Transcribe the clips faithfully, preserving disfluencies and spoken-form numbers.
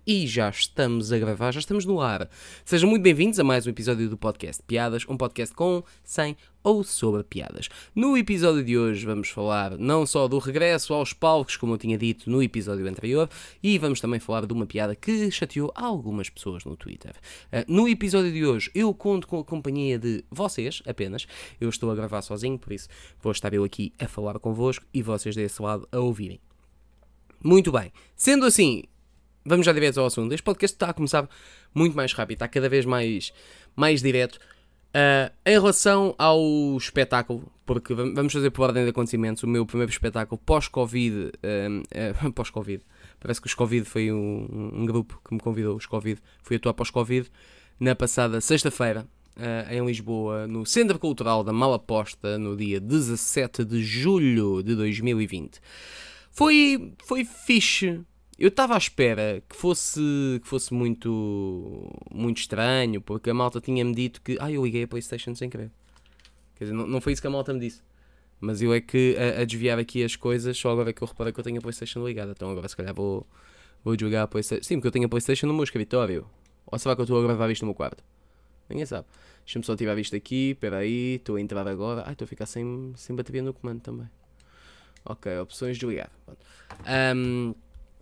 E já estamos a gravar, já estamos no ar. Sejam muito bem-vindos a mais um episódio do podcast Piadas, um podcast com, sem ou sobre piadas. No episódio de hoje vamos falar não só do regresso aos palcos, como eu tinha dito no episódio anterior, e vamos também falar de uma piada que chateou algumas pessoas no Twitter. Uh, no episódio de hoje eu conto com a companhia de vocês apenas. Eu estou a gravar sozinho, por isso vou estar eu aqui a falar convosco e vocês desse lado a ouvirem. Muito bem. Sendo assim, vamos já direto ao assunto. Este podcast está a começar muito mais rápido, está cada vez mais, mais direto. Uh, em relação ao espetáculo, porque vamos fazer por ordem de acontecimentos, o meu primeiro espetáculo pós-Covid, uh, uh, pós-Covid, parece que os Covid foi um, um grupo que me convidou, os Covid, fui atuar pós-Covid, na passada sexta-feira, uh, em Lisboa, no Centro Cultural da Malaposta, no dia dezassete de julho de dois mil e vinte. Foi, foi fixe. Eu estava à espera que fosse, que fosse muito, muito estranho, porque a malta tinha-me dito que ah, eu liguei a PlayStation sem querer. Quer dizer, não, não foi isso que a malta me disse. Mas eu é que a, a desviar aqui as coisas, só agora é que eu reparei que eu tenho a PlayStation ligada. Então agora se calhar vou, vou jogar a PlayStation. Sim, porque eu tenho a PlayStation no meu escritório. Ou será que eu estou a gravar isto no meu quarto? Ninguém sabe. Deixa-me só tirar isto aqui, espera aí, estou a entrar agora. Ai, estou a ficar sem, sem bateria no comando também. Ok, opções de ligar. Um,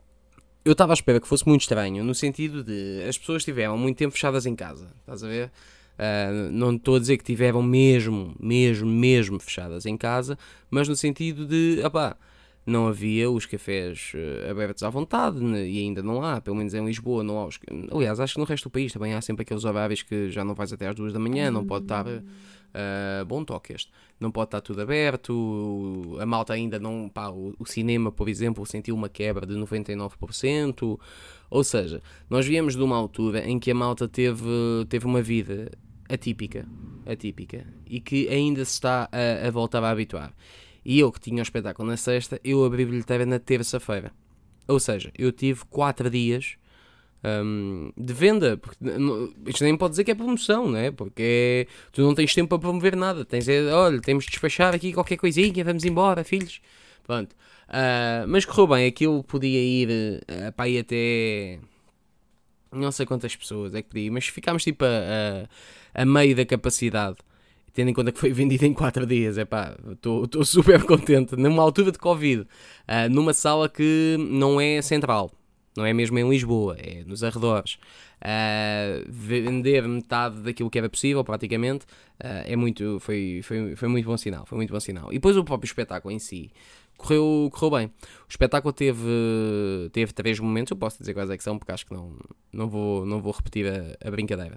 eu estava à espera que fosse muito estranho, no sentido de as pessoas tiveram muito tempo fechadas em casa, estás a ver? Uh, não estou a dizer que tiveram mesmo, mesmo, mesmo fechadas em casa, mas no sentido de, opá, não havia os cafés uh, abertos à vontade, né, e ainda não há, pelo menos em Lisboa não há os... Aliás, acho que no resto do país também há sempre aqueles horários que já não vais até às duas da manhã, não pode estar... Uh, bom toque este. Não pode estar tudo aberto, a malta ainda não... Pá, o, o cinema, por exemplo, sentiu uma quebra de noventa e nove por cento, ou seja, nós viemos de uma altura em que a malta teve, teve uma vida atípica, atípica, e que ainda se está a, a voltar a habituar. E eu que tinha o espetáculo na sexta, eu abri bilheteira na terça-feira. Ou seja, eu tive quatro dias um, de venda. Porque, isto nem pode dizer que é promoção, não é? Porque é, tu não tens tempo para promover nada. Tens é, olha, temos de despachar aqui qualquer coisinha, vamos embora, filhos. Pronto. Uh, mas correu bem, aquilo podia ir uh, para aí até... Não sei quantas pessoas é que podia ir, mas ficámos tipo a, a, a meio da capacidade. Tendo em conta que foi vendido em quatro dias, é pá, estou super contente. Numa altura de Covid, uh, numa sala que não é central, não é mesmo em Lisboa, é nos arredores. Uh, vender metade daquilo que era possível, praticamente, uh, é muito, foi, foi, foi muito bom sinal, foi muito bom sinal. E depois o próprio espetáculo em si correu, correu bem. O espetáculo teve, teve três momentos, eu posso dizer quais é que são, porque acho que não, não, vou, não vou repetir a, a brincadeira.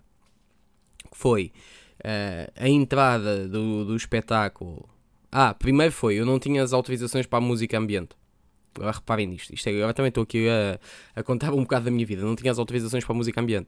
Que foi Uh, a entrada do, do espetáculo. Ah, primeiro foi, eu não tinha as autorizações para a música ambiente. Agora reparem nisto. Isto é, agora também estou aqui a, a contar um bocado da minha vida. Não tinha as autorizações para a música ambiente.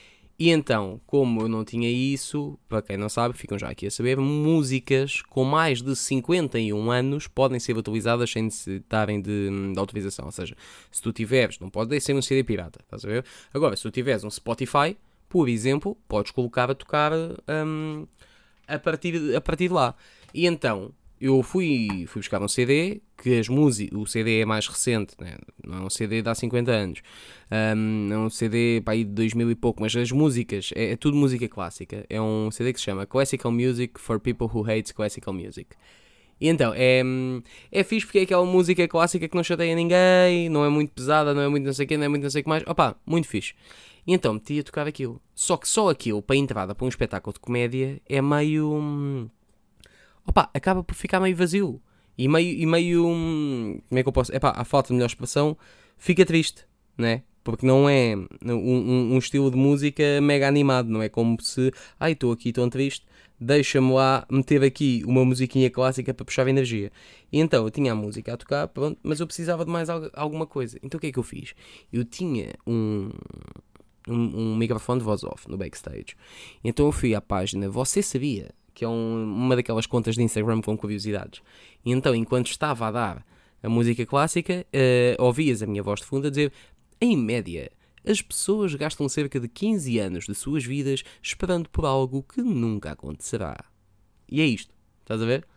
E então, como eu não tinha isso, para quem não sabe, ficam já aqui a saber, músicas com mais de cinquenta e um anos podem ser utilizadas sem necessitarem de, de autorização. Ou seja, se tu tiveres, não pode ser um C D pirata, estás a ver? Agora, se tu tiveres um Spotify, por exemplo, podes colocar a tocar um, a, partir, a partir de lá. E então, eu fui, fui buscar um C D, que as músicas, o C D é mais recente, né? Não é um C D de há cinquenta anos, um, é um C D para aí de dois mil e pouco, mas as músicas, é, é tudo música clássica. É um C D que se chama Classical Music for People Who Hate Classical Music. E então, é, é fixe porque é aquela música clássica que não chateia ninguém, não é muito pesada, não é muito não sei o que, não é muito não sei o que mais. Opa, muito fixe. E então meti a tocar aquilo. Só que só aquilo, para a entrada para um espetáculo de comédia, é meio... Hum, opa, acaba por ficar meio vazio. E meio... E meio hum, como é que eu posso... Epá, a falta de melhor expressão, fica triste, né? Porque não é um, um, um estilo de música mega animado, não é como se... Ai, estou aqui tão triste, deixa-me lá meter aqui uma musiquinha clássica para puxar energia. E então eu tinha a música a tocar, pronto, mas eu precisava de mais alguma coisa. Então o que é que eu fiz? Eu tinha um... Um, um microfone de voz off no backstage. Então eu fui à página Você Sabia, que é um, uma daquelas contas de Instagram com curiosidades. E então, enquanto estava a dar a música clássica, uh, ouvias a minha voz de fundo a dizer: em média, as pessoas gastam cerca de quinze anos de suas vidas esperando por algo que nunca acontecerá. E é isto, estás a ver?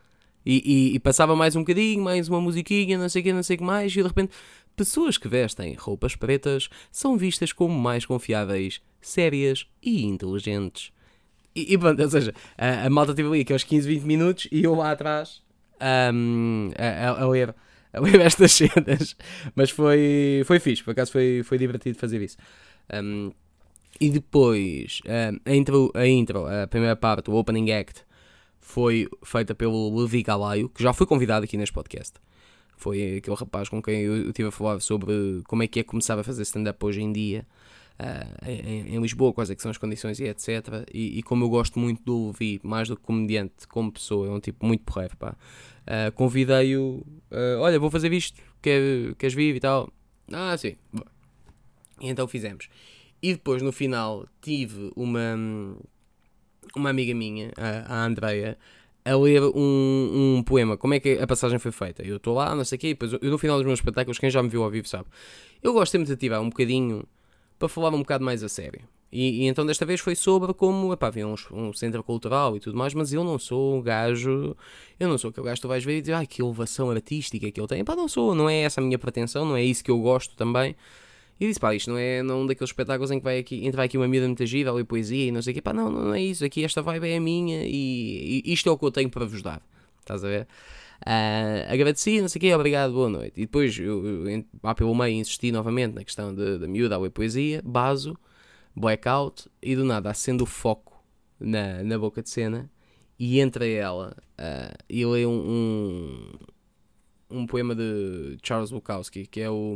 E, e, e passava mais um bocadinho, mais uma musiquinha, não sei o que, não sei o que mais, e de repente, pessoas que vestem roupas pretas são vistas como mais confiáveis, sérias e inteligentes. E, e pronto, ou seja, a, a malta teve ali aqueles quinze, vinte minutos e eu lá atrás um, a, a, a, ler, a ler estas cenas. Mas foi, foi fixe, por acaso foi, foi divertido fazer isso. Um, e depois, um, a, intro, a intro, a primeira parte, o Opening Act, foi feita pelo Levi Galaio, que já foi convidado aqui neste podcast. Foi aquele rapaz com quem eu estive a falar sobre como é que é começar a fazer stand-up hoje em dia. Uh, em, em Lisboa, quais é que são as condições e etcétera. E, e como eu gosto muito do Levi, mais do que comediante, como pessoa, é um tipo muito porreiro, pá. Uh, convidei-o, uh, olha, vou fazer isto, quer, queres vir e tal? Ah, sim. E então fizemos. E depois, no final, tive uma, uma amiga minha, a, a Andreia, a ler um, um poema. Como é que a passagem foi feita? Eu estou lá, não sei o quê, e depois eu, no final dos meus espetáculos, quem já me viu ao vivo sabe, eu gosto sempre de ativar um bocadinho para falar um bocado mais a sério. E, e então desta vez foi sobre como, epá, havia um, um centro cultural e tudo mais, mas eu não sou um gajo, eu não sou aquele gajo que tu vais ver e dizer, ai, que elevação artística que ele tem. Pá, não sou, não é essa a minha pretensão, não é isso que eu gosto também. E disse, pá, isto não é não, um daqueles espetáculos em que vai aqui, entra aqui uma miúda muito gira, ali poesia e não sei o quê, pá, não, não é isso, aqui esta vibe é a minha e, e isto é o que eu tenho para vos dar, estás a ver? Uh, agradeci, não sei o quê, obrigado, boa noite. E depois, eu, eu, lá pelo meio, insisti novamente na questão da miúda, a poesia, baso, blackout, e do nada acendo o foco na, na boca de cena e entra ela uh, e lê um, um, um poema de Charles Bukowski, que é o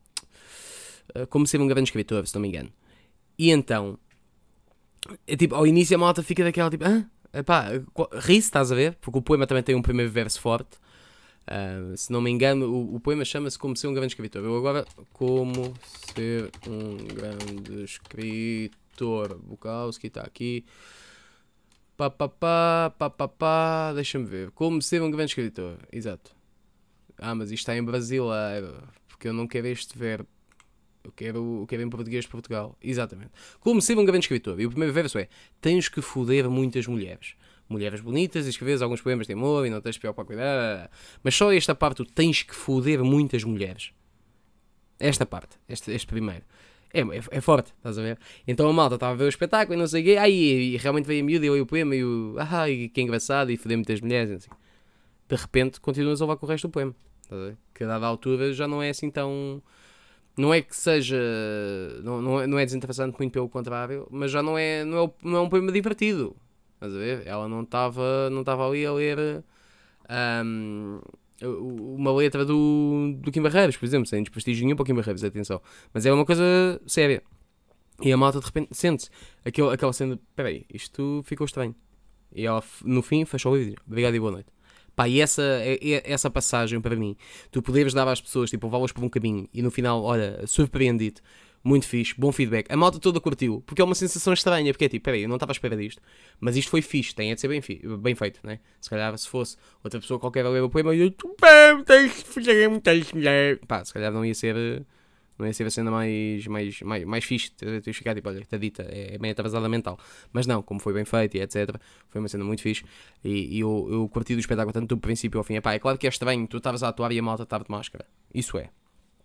uh, Como Ser um Grande Escritor, se não me engano. E então, é tipo, ao início a malta fica daquela tipo, ah, epá, ri-se, estás a ver? Porque o poema também tem um primeiro verso forte. Uh, se não me engano, o, o poema chama-se Como Ser um Grande Escritor. Eu agora, Como Ser um Grande Escritor. Bukowski está aqui. Pá, pá, pá, pá, pá, pá. Deixa-me ver. Como Ser um Grande Escritor. Exato. Ah, mas isto está em brasileiro. Porque eu não quero este verbo. Eu quero, eu quero em português de Portugal. Exatamente. Como Ser um Grande Escritor. E o primeiro verso é: tens que foder muitas mulheres. Mulheres bonitas e escreves alguns poemas de amor e não tens de preocupar com cuidar. Mas só esta parte, tu tens que foder muitas mulheres. Esta parte, este, este primeiro. É, é, é forte, estás a ver? Então a malta estava a ver o espetáculo e não sei o quê. Aí e realmente veio a miúda e eu e o poema e o. Ah, que engraçado e foder muitas mulheres. Assim. De repente continuas a levar com o resto do poema. Estás a ver? Que a dada altura já não é assim tão. Não é que seja. Não, não, é, não é desinteressante, muito pelo contrário, mas já não é, não é, não é um poema divertido. Estás a ver? Ela não estava não estava ali a ler um, uma letra do, do Kim Barreiros, por exemplo, sem desprestígio nenhum para o Kim Barreiros, atenção. Mas é uma coisa séria. E a malta de repente sente-se aquela, aquela cena, peraí, isto ficou estranho. E ela no fim fechou o vídeo. Obrigado e boa noite. Pá, e essa, essa passagem para mim, tu poderes dar às pessoas, tipo, levá-las por um caminho e no final, olha, surpreendido. Muito fixe, bom feedback. A malta toda curtiu, porque é uma sensação estranha, porque é tipo, peraí, eu não estava à espera disto, mas isto foi fixe, tem de ser bem, fi- bem feito, né? Se calhar se fosse outra pessoa qualquer a ler o poema, eu pá, tens de fazer muitas mulheres. Pá, se calhar não ia ser, não ia ser a cena mais, mais, mais, mais fixe, tens de ficar tipo, olha, está dita, é bem atrasada mental. Mas não, como foi bem feito e etcétera, foi uma cena muito fixe e, e eu, eu curti do espetáculo tanto do princípio ao fim. É pá, é claro que é estranho, tu estavas a atuar e a malta estava de máscara, isso é.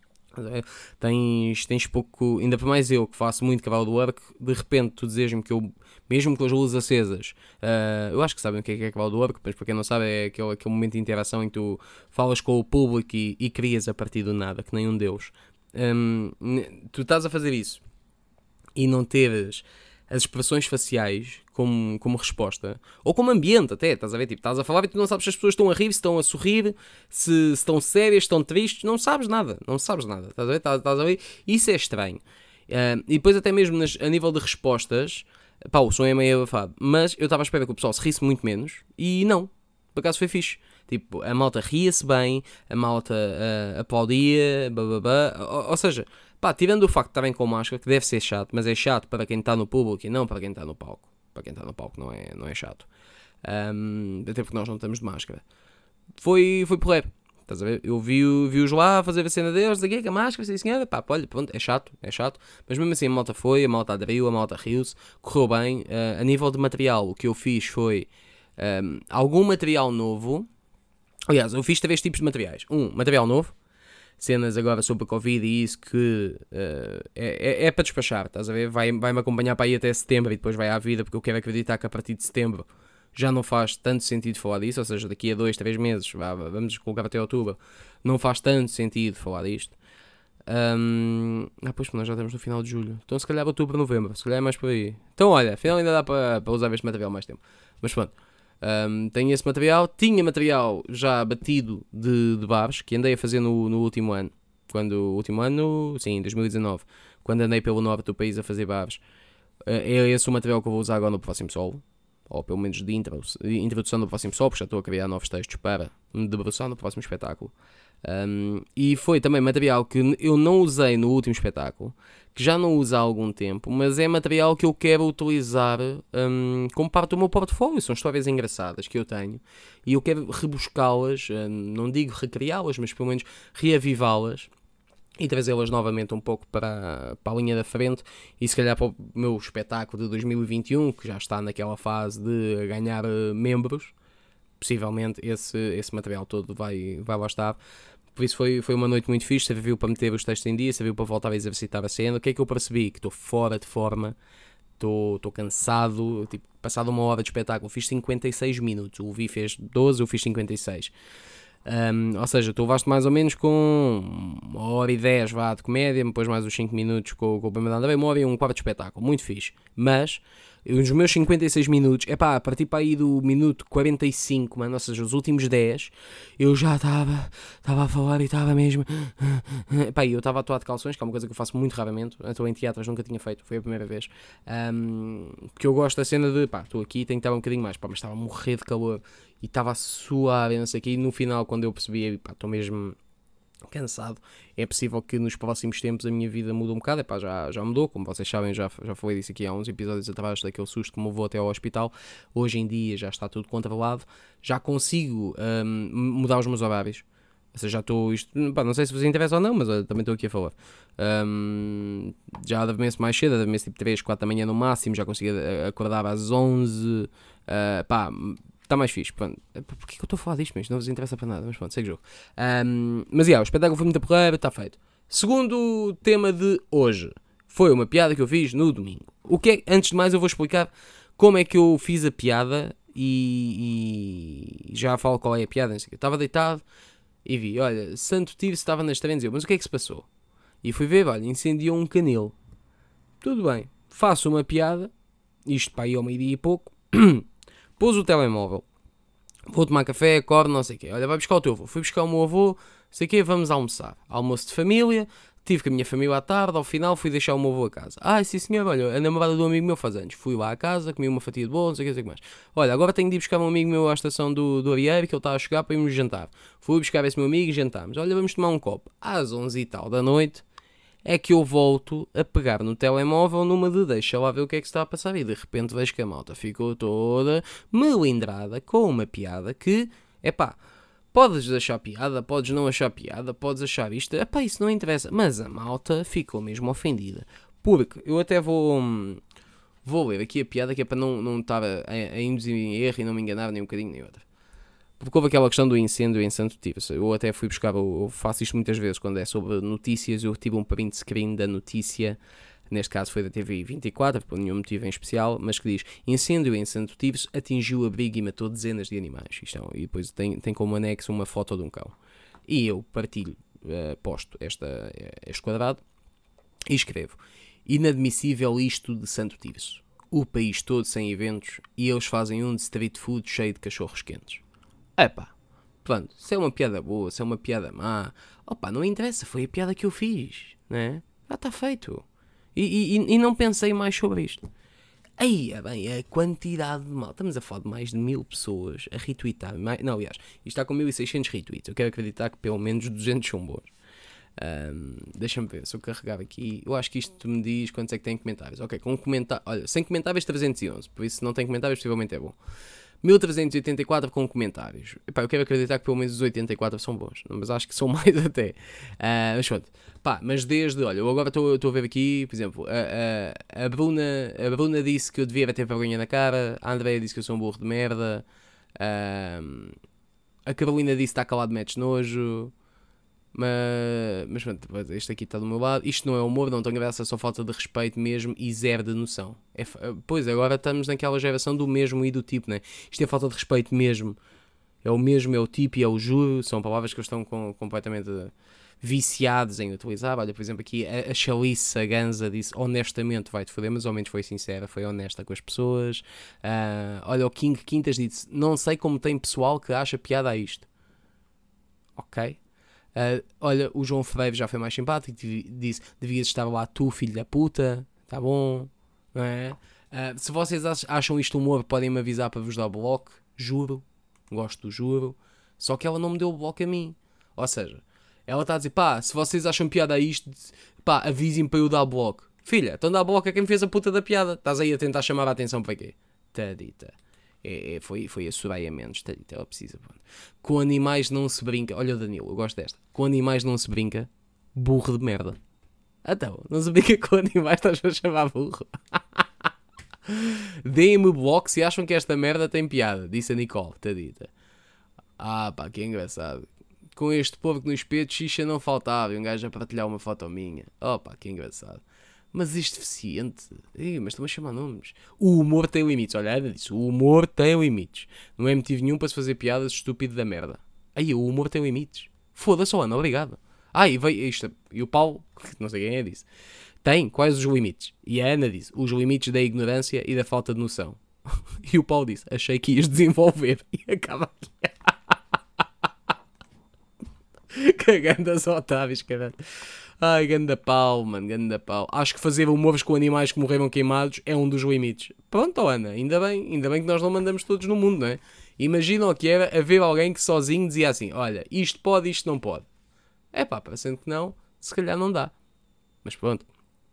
Tens, tens pouco, ainda por mais eu que faço muito crowdwork, de repente tu desejas-me que eu, mesmo com as luzes acesas, uh, eu acho que sabem o que é, que é crowdwork, mas para quem não sabe é aquele, aquele momento de interação em que tu falas com o público e, e crias a partir do nada, que nem um deus. Um, tu estás a fazer isso e não teres as expressões faciais como, como resposta, ou como ambiente até, estás a ver? Tipo, estás a falar e tu não sabes se as pessoas estão a rir, se estão a sorrir, se, se estão sérias, se estão tristes, não sabes nada, não sabes nada, estás a ver? Estás, estás a ver? Isso é estranho. Uh, e depois até mesmo nas, a nível de respostas, pá, o som é meio abafado, mas eu estava à espera que o pessoal se risse muito menos, e não, por acaso foi fixe. Tipo, a malta ria-se bem, a malta uh, aplaudia, bababá, ou, ou seja, pá, tirando o facto de estarem com máscara, que deve ser chato, mas é chato para quem está no público e não para quem está no palco. Para quem está no palco não é, não é chato. Um, até porque nós não estamos de máscara. Foi, foi porreiro. Estás a ver? Eu vi-os vi lá fazer a cena deles, aqui com a máscara, sim senhora, pá, olha, pronto, é chato, é chato. Mas mesmo assim a malta foi, a malta aderiu, a malta riu-se, correu bem. Uh, a nível de material, o que eu fiz foi um, algum material novo. Aliás, eu fiz três tipos de materiais. Um, material novo, cenas agora sobre a Covid e isso que uh, é, é, é para despachar, estás a ver? Vai, vai-me acompanhar para aí até setembro e depois vai à vida, porque eu quero acreditar que a partir de setembro já não faz tanto sentido falar disso, ou seja, daqui a dois, três meses, vá, vamos colocar até outubro, não faz tanto sentido falar disto. Um, ah, pois, nós já estamos no final de julho, então se calhar outubro, novembro, se calhar é mais por aí. Então olha, afinal ainda dá para, para usar este material mais tempo. Mas pronto. Um, tenho esse material, tinha material já batido de, de bares que andei a fazer no, no último ano. Quando o último ano, sim, em dois mil e dezanove, quando andei pelo norte do país a fazer bares. Uh, é esse o material que eu vou usar agora no próximo solo, ou pelo menos de introdução do próximo solo, porque já estou a criar novos textos para me debruçar no próximo espetáculo. Um, e foi também material que eu não usei no último espetáculo, que já não uso há algum tempo, mas é material que eu quero utilizar um, como parte do meu portfólio. São histórias engraçadas que eu tenho e eu quero rebuscá-las, um, não digo recriá-las, mas pelo menos reavivá-las e trazê-las novamente um pouco para, para a linha da frente e se calhar para o meu espetáculo de dois mil e vinte e um, que já está naquela fase de ganhar uh, membros. Possivelmente esse, esse material todo vai, vai lá estar. Por isso foi, foi uma noite muito fixe, serviu para meter os textos em dia, serviu para voltar a exercitar a cena. O que é que eu percebi? Que estou fora de forma, estou, estou cansado, tipo, passado uma hora de espetáculo, fiz cinquenta e seis minutos, o Vi fez doze, eu fiz cinquenta e seis. Um, ou seja, tu levaste mais ou menos com uma hora e dez vá, de comédia, depois mais os cinco minutos com, com o Bem Mandado, uma hora e um quarto de espetáculo, muito fixe. Mas os meus cinquenta e seis minutos, é pá, a partir para aí do minuto quarenta e cinco, mano, ou seja, os últimos dez, eu já estava estava a falar e estava mesmo. Epá, eu estava a atuar de calções, que é uma coisa que eu faço muito raramente. Estou em teatros, nunca tinha feito, foi a primeira vez. Um, porque eu gosto da cena de pá, estou aqui, tenho que estar um bocadinho mais, pá, mas estava a morrer de calor e estava a suar e não sei o que. E no final, quando eu percebi, pá, estou mesmo cansado, é possível que nos próximos tempos a minha vida mude um bocado. Epá, já, já mudou, como vocês sabem, já, já falei disso aqui há uns episódios atrás, daquele susto que me levou até ao hospital. Hoje em dia já está tudo controlado, já consigo um, mudar os meus horários. Ou seja, já estou, isto, pá, não sei se vos interessa ou não, mas olha, também estou aqui a falar. Um, já adormeço mais cedo, adormeço tipo três, quatro da manhã no máximo, já consigo acordar às onze, uh, pá, está mais fixe. Pronto. Porquê que eu estou a falar disto, mas não vos interessa para nada, mas pronto, segue o jogo. Um, mas, yeah, o espetáculo foi muito porreiro, está feito. Segundo tema de hoje, foi uma piada que eu fiz no domingo. O que é, antes de mais eu vou explicar como é que eu fiz a piada e, e já falo qual é a piada. Eu estava deitado e vi, olha, Santo Tirso estava nas trens, eu, mas o que é que se passou? E fui ver, olha, incendiou um canil. Tudo bem, faço uma piada, isto para aí ao meio-dia e pouco, pôs o telemóvel, vou tomar café, acordo, não sei o quê, olha, vai buscar o teu avô, fui buscar o meu avô, não sei o quê, vamos almoçar, almoço de família, tive com a minha família à tarde, ao final fui deixar o meu avô a casa. Ah, sim senhor, olha, a namorada do amigo meu faz anos, fui lá à casa, comi uma fatia de bolo, não sei o que, não sei o que mais. Olha, agora tenho de ir buscar um amigo meu à estação do, do Arieiro, que ele está a chegar para irmos jantar. Fui buscar esse meu amigo e jantámos. Olha, vamos tomar um copo. Às onze e tal da noite, é que eu volto a pegar no telemóvel numa de deixa lá ver o que é que se está a passar e de repente vejo que a malta ficou toda melindrada com uma piada que, epá, podes achar piada, podes não achar piada, podes achar isto, epá, isso não interessa, mas a malta ficou mesmo ofendida, porque eu até vou, vou ler aqui a piada que é para não, não estar a, a induzir em erro e não me enganar nem um bocadinho nem outra. Porque houve aquela questão do incêndio em Santo Tirso. Eu até fui buscar, eu faço isto muitas vezes quando é sobre notícias. Eu tive um print screen da notícia, neste caso foi da T V vinte e quatro, por nenhum motivo em especial, mas que diz: incêndio em Santo Tirso atingiu abrigo e matou dezenas de animais. Isto é, e depois tem, tem como anexo uma foto de um cão. E eu partilho, uh, posto esta, este quadrado e escrevo: inadmissível isto de Santo Tirso. O país todo sem eventos e eles fazem um de street food cheio de cachorros quentes. Epá, pronto, se é uma piada boa, se é uma piada má, opa, não interessa, foi a piada que eu fiz, né? Já está feito. E, e, e não pensei mais sobre isto. Aí, é bem, a quantidade de mal. Estamos a falar de mais de mil pessoas a retweetar. Não, aliás, isto está com mil e seiscentos retweets. Eu quero acreditar que pelo menos duzentos são bons. Um, Deixa-me ver, se eu carregar aqui, eu acho que isto me diz quantos é que tem comentários. Ok, com comentários, olha, sem comentários trezentos e onze, por isso se não tem comentários possivelmente é bom. mil trezentos e oitenta e quatro com comentários. Epá, eu quero acreditar que pelo menos os oitenta e quatro são bons, mas acho que são mais até. Uh, mas pronto, pá, mas desde, olha, eu agora estou a ver aqui, por exemplo, a, a, a, Bruna, a Bruna disse que eu devia ter vergonha na cara, a Andrea disse que eu sou um burro de merda. Uh, A Carolina disse que está calado, metes nojo. Mas, mas pronto, este aqui está do meu lado. Isto não é humor, não tem graça, só falta de respeito mesmo e zero de noção. É, pois, agora estamos naquela geração do mesmo e do tipo, né? Isto é falta de respeito mesmo. É o mesmo, é o tipo e é o juro. São palavras que eles estão com, completamente viciados em utilizar. Olha, por exemplo, aqui a, a Chalice, a Ganza, disse honestamente vai-te foder, mas ao menos foi sincera, foi honesta com as pessoas. Uh, olha, o King Quintas disse, não sei como tem pessoal que acha piada a isto. Ok. Uh, olha, o João Freire já foi mais simpático, disse, devias estar lá tu, filho da puta, tá bom, não é? Uh, se vocês acham isto humor, podem me avisar para vos dar bloco, juro, gosto do juro, só que ela não me deu o bloco a mim, ou seja, ela está a dizer, pá, se vocês acham piada a isto, pá, avisem para eu dar bloco. Filha, então dá bloco a quem fez a puta da piada, estás aí a tentar chamar a atenção para quê? Tadita. É, é, foi, foi a Soraya Mendes, tadita, ela precisa. Pô. Com animais não se brinca. Olha o Danilo, eu gosto desta. Com animais não se brinca, burro de merda. Então, não se brinca com animais, estás a chamar burro. Deem-me bloco se acham que esta merda tem piada, disse a Nicole, tadita. Ah pá, que engraçado. Com este povo que no espeto xixa não faltava e um gajo a partilhar uma foto minha. Oh pá, que engraçado. Mas isto deficiente. Ih, mas estão a chamar nomes. O humor tem limites. Olha, era disso. O humor tem limites. Não é motivo nenhum para se fazer piadas estúpido da merda. Aí, o humor tem limites. Foda-se, Ana, obrigado. Ah, e veio isto. E o Paulo, não sei quem é, disse. Tem, quais os limites? E a Ana disse, os limites da ignorância e da falta de noção. E o Paulo disse, achei que ias desenvolver. E acaba aqui. Cagando as otávios, caralho. Ai, ganda pau, mano, ganda pau. Acho que fazer humores com animais que morreram queimados é um dos limites. Pronto, Ana, ainda bem, ainda bem que nós não mandamos todos no mundo, não é? Imagina o que era haver alguém que sozinho dizia assim, olha, isto pode, isto não pode. É pá, parecendo que não, se calhar não dá. Mas pronto.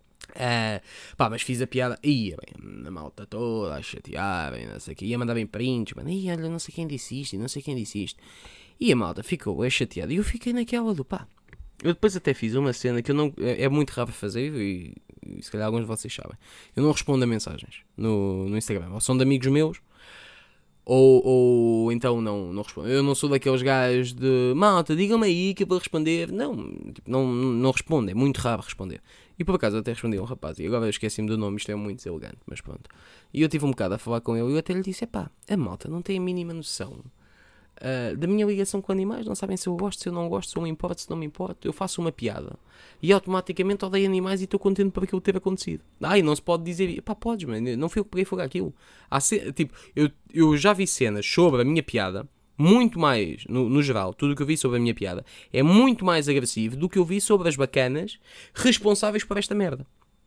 Uh, pá, mas fiz a piada, ia bem, a malta toda a chatear, bem, não sei o que, ia mandar bem prints, mano, ia, olha, não sei quem disse isto, não sei quem disse isto. E a malta ficou é chateada e eu fiquei naquela do pá. Eu depois até fiz uma cena que eu não, é, é muito raro fazer e, e se calhar alguns de vocês sabem. Eu não respondo a mensagens no, no Instagram, ou são de amigos meus, ou, ou então não, não respondo. Eu não sou daqueles gajos de malta, digam-me aí que eu vou responder. Não, tipo, não, não respondo, é muito raro responder. E por acaso eu até respondi a um rapaz, e agora eu esqueci-me do nome, isto é muito deselegante, mas pronto. E eu tive um bocado a falar com ele e eu até lhe disse, epá, a malta não tem a mínima noção uh, da minha ligação com animais, não sabem se eu gosto, se eu não gosto, se eu me importo, se não me importo. Eu faço uma piada e automaticamente odeio animais e estou contente por aquilo ter acontecido. Ai, não se pode dizer, pá, podes, mano, não fui eu que peguei fogo àquilo. Há ce... tipo, eu, eu já vi cenas sobre a minha piada, muito mais, no, no geral, tudo o que eu vi sobre a minha piada é muito mais agressivo do que eu vi sobre as bacanas responsáveis por esta merda.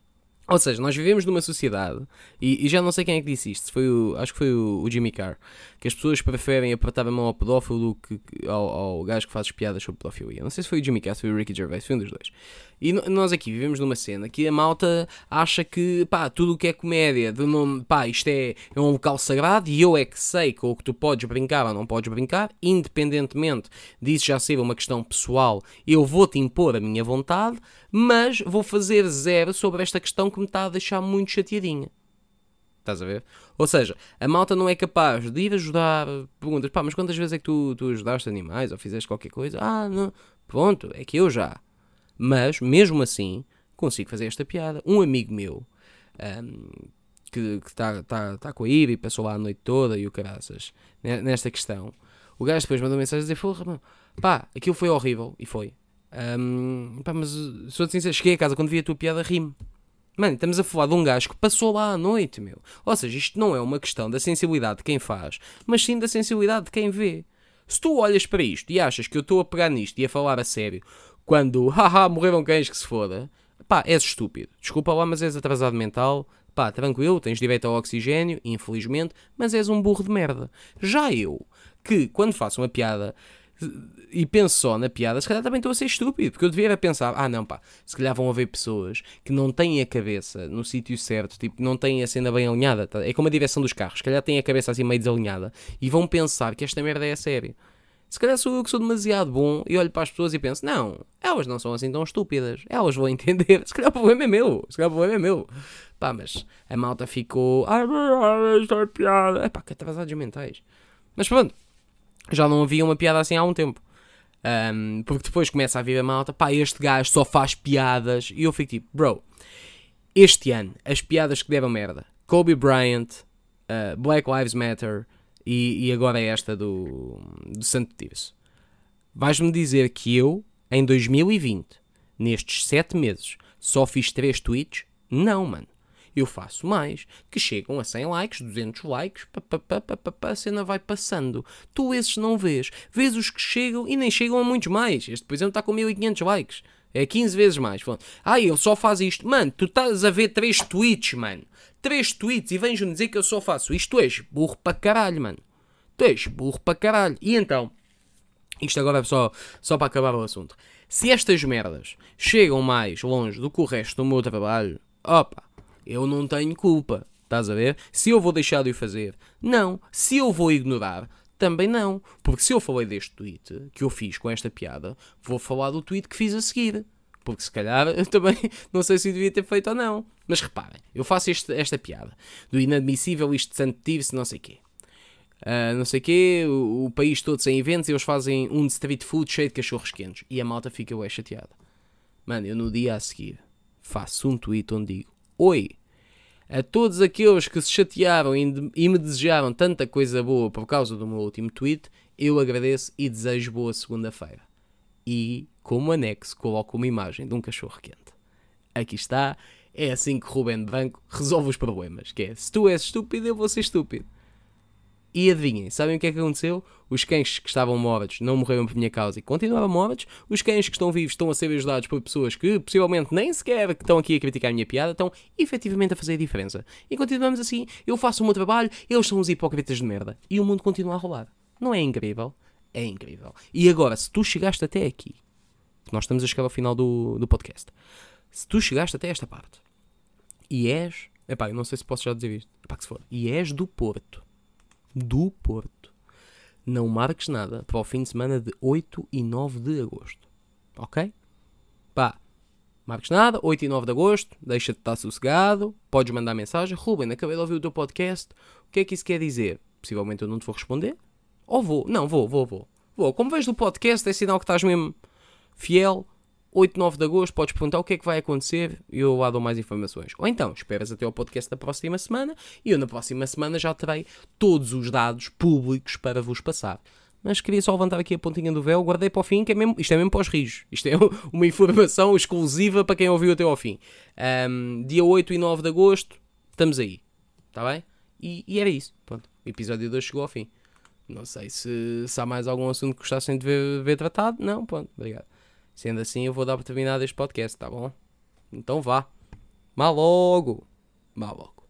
Ou seja, nós vivemos numa sociedade, e, e já não sei quem é que disse isto, foi o, acho que foi o, o Jimmy Carr, que as pessoas preferem apertar a mão ao pedófilo do que ao, ao gajo que faz piadas sobre pedofilia. Não sei se foi o Jimmy Carr, se foi o Ricky Gervais, foi um dos dois. E no, nós aqui vivemos numa cena que a malta acha que, pá, tudo o que é comédia, de não, pá, isto é, é um local sagrado e eu é que sei com o que tu podes brincar ou não podes brincar, independentemente disso já ser uma questão pessoal, eu vou-te impor a minha vontade, mas vou fazer zero sobre esta questão que me está a deixar muito chateadinha. Estás a ver? Ou seja, a malta não é capaz de ir ajudar. Perguntas, pá, mas quantas vezes é que tu, tu ajudaste animais ou fizeste qualquer coisa? Ah, não. Pronto, é que eu já. Mas, mesmo assim, consigo fazer esta piada. Um amigo meu um, que está tá, tá com a Ivy, passou lá a noite toda e o caraças, nesta questão, o gajo depois mandou mensagem a dizer: porra, pá, aquilo foi horrível. E foi. Um, pá, mas sou sincero, cheguei a casa quando vi a tua piada, rime. Mano, estamos a falar de um gajo que passou lá à noite, meu. Ou seja, isto não é uma questão da sensibilidade de quem faz, mas sim da sensibilidade de quem vê. Se tu olhas para isto e achas que eu estou a pegar nisto e a falar a sério, quando, haha, morreram cães que se foda, pá, és estúpido. Desculpa lá, mas és atrasado mental. Pá, tranquilo, tens direito ao oxigênio, infelizmente, mas és um burro de merda. Já eu, que quando faço uma piada e penso só na piada, se calhar também estou a ser estúpido, porque eu devia pensar, ah não pá, se calhar vão haver pessoas que não têm a cabeça no sítio certo, tipo, não têm a cena bem alinhada, tá? É como a direção dos carros, se calhar têm a cabeça assim meio desalinhada e vão pensar que esta merda é a sério. Se calhar sou eu que sou demasiado bom e olho para as pessoas e penso, não, elas não são assim tão estúpidas, elas vão entender, se calhar o problema é meu, se calhar o problema é meu. Pá, mas a malta ficou, ah, isto é piada, é pá, que atrasados mentais. Mas pronto. já não havia uma piada assim há um tempo. Um, porque depois começa a vir a malta, pá, este gajo só faz piadas. E eu fico tipo, bro, este ano, as piadas que deram merda, Kobe Bryant, uh, Black Lives Matter e, e agora esta do, do Santo Tirso. Vais-me dizer que eu, em dois mil e vinte, nestes sete meses, só fiz três tweets? Não, mano. Eu faço mais, que chegam a cem likes, duzentos likes, pá, pá, pá, pá, pá, pá, a cena vai passando. Tu esses não vês. Vês os que chegam e nem chegam a muitos mais. Este, por exemplo, está com mil e quinhentos likes. É quinze vezes mais. Ah, ele só faz isto. Mano, tu estás a ver três tweets, mano. três tweets e vens-me dizer que eu só faço isto. Tu és burro para caralho, mano. Tu és burro para caralho. E então, isto agora é só, só para acabar o assunto. Se estas merdas chegam mais longe do que o resto do meu trabalho, opa, eu não tenho culpa. Estás a ver? Se eu vou deixar de o fazer, não. Se eu vou ignorar, também não. Porque se eu falei deste tweet que eu fiz com esta piada, vou falar do tweet que fiz a seguir. Porque se calhar eu também não sei se eu devia ter feito ou não. Mas reparem, eu faço este, esta piada do inadmissível, isto de santo tiro-se, não sei o quê. Uh, não sei o quê, o, o país todo sem eventos e eles fazem um de street food cheio de cachorros quentes. E a malta fica ué chateada. Mano, eu no dia a seguir faço um tweet onde digo: oi, a todos aqueles que se chatearam e me desejaram tanta coisa boa por causa do meu último tweet, eu agradeço e desejo boa segunda-feira. E, como anexo, coloco uma imagem de um cachorro quente. Aqui está, é assim que Ruben Branco resolve os problemas, que é, se tu és estúpido, eu vou ser estúpido. E adivinhem, sabem o que é que aconteceu? Os cães que estavam mortos não morreram por minha causa e continuaram mortos. Os cães que estão vivos estão a ser ajudados por pessoas que possivelmente nem sequer estão aqui a criticar a minha piada, estão efetivamente a fazer a diferença. E continuamos assim, eu faço o meu trabalho, eles são os hipócritas de merda. E o mundo continua a rolar. Não é incrível? É incrível. E agora, se tu chegaste até aqui, nós estamos a chegar ao final do, do podcast, se tu chegaste até esta parte e és, epá, eu não sei se posso já dizer isto, epá, que se for, e és do Porto, do Porto, não marques nada para o fim de semana de oito e nove de agosto, ok? Pá, marques nada, oito e nove de agosto, deixa-te estar sossegado, podes mandar mensagem: Ruben, acabei de ouvir o teu podcast, o que é que isso quer dizer? Possivelmente eu não te vou responder, ou vou, não, vou, vou, vou, vou, como vês do podcast é sinal que estás mesmo fiel. Oito e nove de agosto, podes perguntar o que é que vai acontecer e eu lá dou mais informações. Ou então, esperas até ao podcast da próxima semana e eu na próxima semana já terei todos os dados públicos para vos passar. Mas queria só levantar aqui a pontinha do véu, guardei para o fim, que é mesmo, isto é mesmo para os rios. Isto é uma informação exclusiva para quem ouviu até ao fim. Um, dia oito e nove de agosto, estamos aí. Está bem? E, e era isso. Pronto, o episódio dois chegou ao fim. Não sei se, se há mais algum assunto que gostassem de ver, ver tratado. Não, pronto, obrigado. Sendo assim, eu vou dar por terminado este podcast, tá bom? Então vá. Má logo. Má logo.